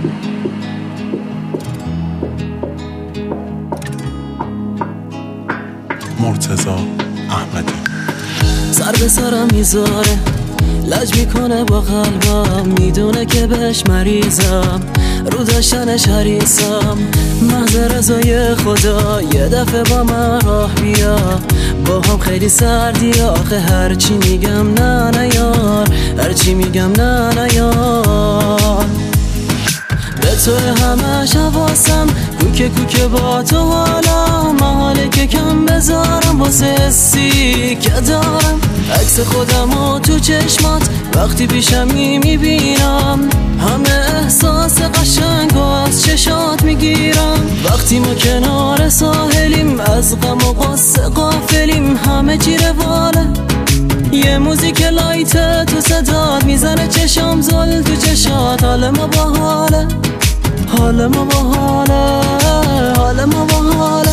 مرتضی احمدی. سر به سرم میذاره، لج میکنه با قلبم، میدونه که بهش مریضم، رو داشتنش حریصم. محض رضای خدا یه دفعه با من راه بیا، با هم خیلی سردی آخه هرچی میگم نه نیار، هرچی میگم نه نیار. به تو همش حواسم، کوکه کوکه با تو حالا، محاله که کم بذارم واسه حسی که دارم. عکس خودمو تو چشمات وقتی پیشم میبینم، همه احساس قشنگو از چشات میگیرم. وقتی ما کنار ساحلیم، از غم و غصه غافلیم، همه چی رواله. یه موزیک لایت تو صدات میزنه، چشام زل تو چشات. حال ما با حاله، حال ما با حاله، حال ما با حاله.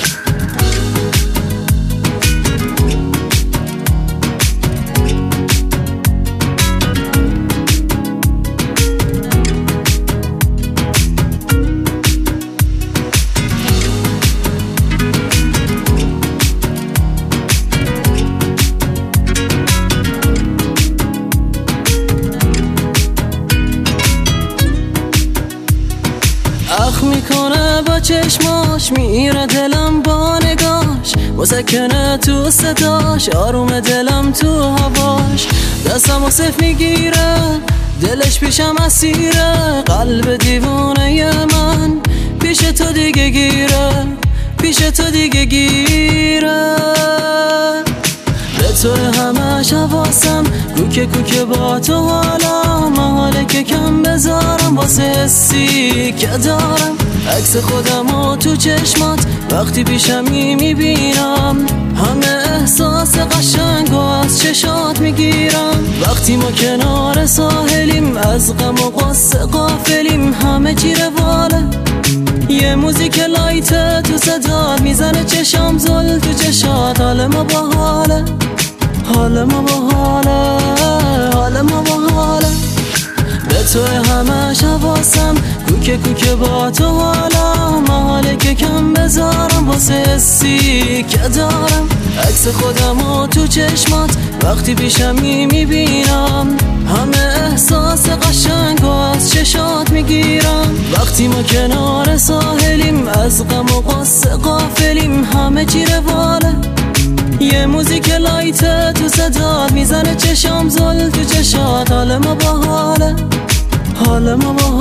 اخ میکنه با چشماش، میره دلم با نگاش، مسکنه تو صداش، آروم دلم تو هواش. دستم و صف میگیره، دلش پیشم اسیره، قلب دیوونه من پیش تو دیگه گیره، پیش تو دیگه گیره. به تو همش حواسم، کوکه کوکه با تو حالا، محاله که کم بذارم واسه حسی که دارم. عکس خودمو تو چشمات وقتی پیشم میبینم، همه احساس قشنگو از چشات میگیرم. وقتی ما کنار ساحلیم، از غم و غصه غافلیم، همه چی رواله. یه موزیک لایت تو صدات میزنه، چشام زل تو چشات. حال ما با حاله، حال ما با حاله، حال ما با حاله. به تو همش حواسم، کوکه کوکه با تو حالا، محاله که کم بذارم واسه حسی که دارم. عکس خودمو تو چشمات وقتی پیشم میبینم، همه احساس قشنگو از چشات میگیرم. وقتی ما کنار ساحلیم، از غم و غصه غافلیم، همه چی رواله. یه موزیک لایت تو صدات میزنه، چشام زل تو چشات. حال ما با حاله، حال ما با